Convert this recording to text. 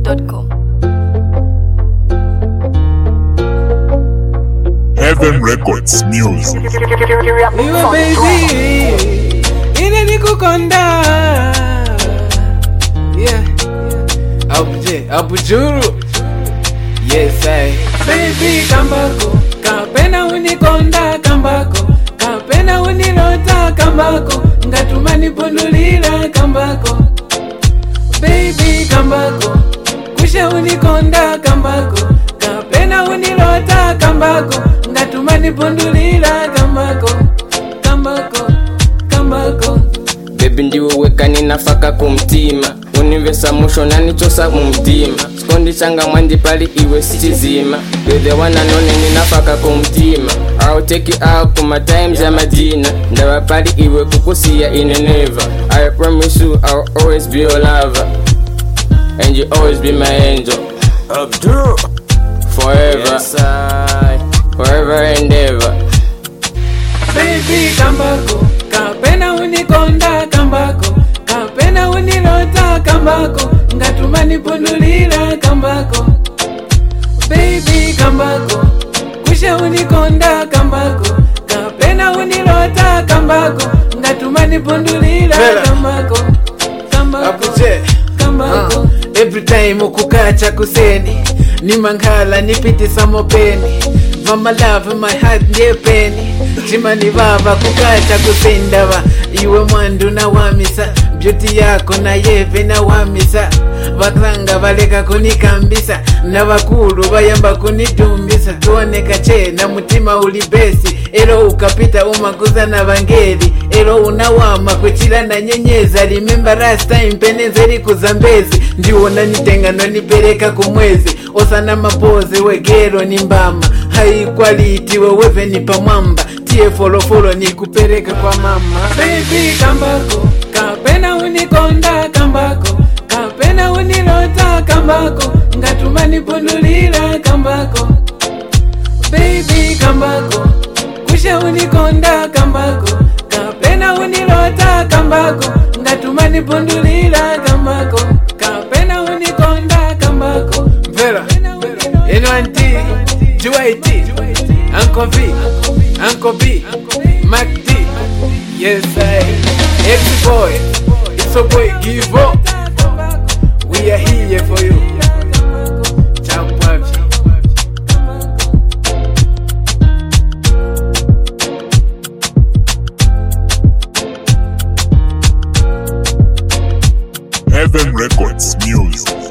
ZWAP.com. Heaven Records Music. Iwe baby, ine nikukonda. Yeah, abujuru. Yes, baby kambako, kapena unikonda kambako, kapena unilota kambako, ngatumani pundulila kambako. Baby kambako, kusha unikonda kambako, kapena unilota kambako, ngatumani pundulila kambako, kambako, kambako. Baby ndiwe weka ninafaka kumtima, univesa musho na nichosa mumtima. Skondi changa mwandi pali iwe sichizima, you're the one and only ninafaka kumtima. I'll take you out kuma times ya madina, ndawa pali iwe kukusia never. I promise you I'll always be your lover, and you always be my angel. Abdul forever, yes, forever and ever. Baby kambako, kapena unikonda kambako, kapena unilota kambako, ngatumani pundulila kambako. Baby kambako, kusha unikonda kambako, kapena unilota kambako, ngatumani pundulila kambako, kambako, kambako. Every time ukukacha kuseni, ni mangala nipiti samopeni. Mama love my heart ndiye peni, chimani baba kukacha kusendava. Iwe mwandu na wamisa, beauty yako na yepe na wamisa. Vakranga valeka kunikambisa, na vakulu vayamba kunitumbisa. Tuoneka che na mutima ulibesi, elo ukapita umakuza na vangeli. Elo unawama kuchila na nyenyeza, remember last time penenzeli kuzambezi. Ndiwona nitengano nipeleka kumwezi, osana mapoze wegero ni mbama. High quality wewe ni pamwamba, tie follow ni kupeleka kwa mama. Baby kambako, kapena unikonda kambako, kapena unilota kambako, ngatumani pundulila kambako. Baby kambako, kusha unikonda kambako, kapena unilota kambako, ngatumani pundulila kambako, kapena unikonda kambako. Vera, N1T, JYT, Uncle V, Uncle B, Mac D. Yes, X-Boy, it's a boy, give up. We are here for you. Ciao, Papi. Heaven Records Music.